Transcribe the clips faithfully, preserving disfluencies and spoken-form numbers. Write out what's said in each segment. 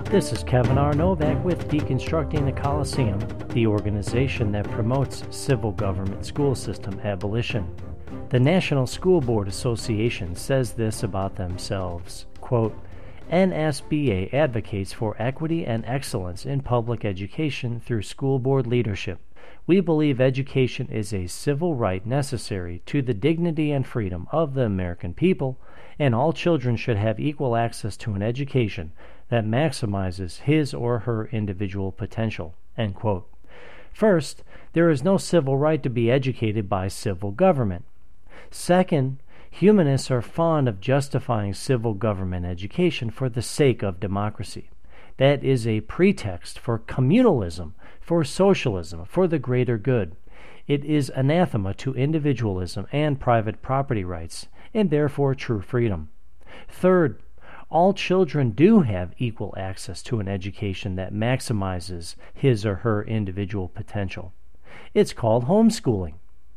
This is Kevin R. Novak with Deconstructing the Coliseum, the organization that promotes civil government school system abolition. The National School Board Association says this about themselves, quote, N S B A advocates for equity and excellence in public education through school board leadership. We believe education is a civil right necessary to the dignity and freedom of the American people, and all children should have equal access to an education that maximizes his or her individual potential. End quote. First, there is no civil right to be educated by civil government. Second, humanists are fond of justifying civil government education for the sake of democracy. That is a pretext for communalism, for socialism, for the greater good. It is anathema to individualism and private property rights, and therefore true freedom. Third, all children do have equal access to an education that maximizes his or her individual potential. It's called homeschooling.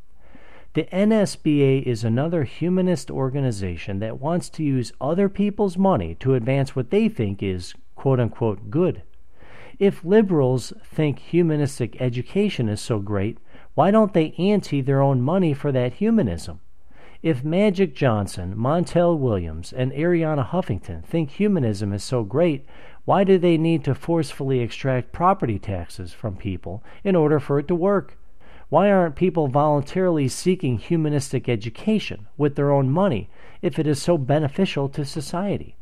The N S B A is another humanist organization that wants to use other people's money to advance what they think is quote-unquote good. If liberals think humanistic education is so great, why don't they ante their own money for that humanism? If Magic Johnson, Montel Williams, and Arianna Huffington think humanism is so great, why do they need to forcefully extract property taxes from people in order for it to work? Why aren't people voluntarily seeking humanistic education with their own money if it is so beneficial to society?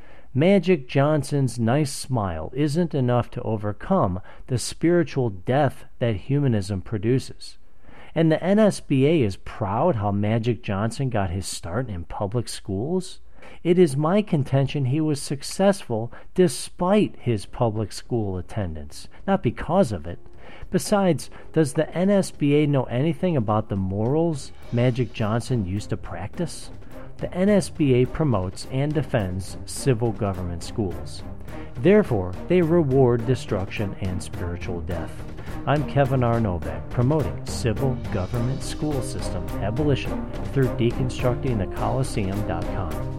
Magic Johnson's nice smile isn't enough to overcome the spiritual death that humanism produces. And the N S B A is proud how Magic Johnson got his start in public schools. It is my contention he was successful despite his public school attendance, not because of it. Besides, does the N S B A know anything about the morals Magic Johnson used to practice? The N S B A promotes and defends civil government schools. Therefore, they reward destruction and spiritual death. I'm Kevin R. Novak, promoting civil government school system abolition through deconstructing the coliseum dot com.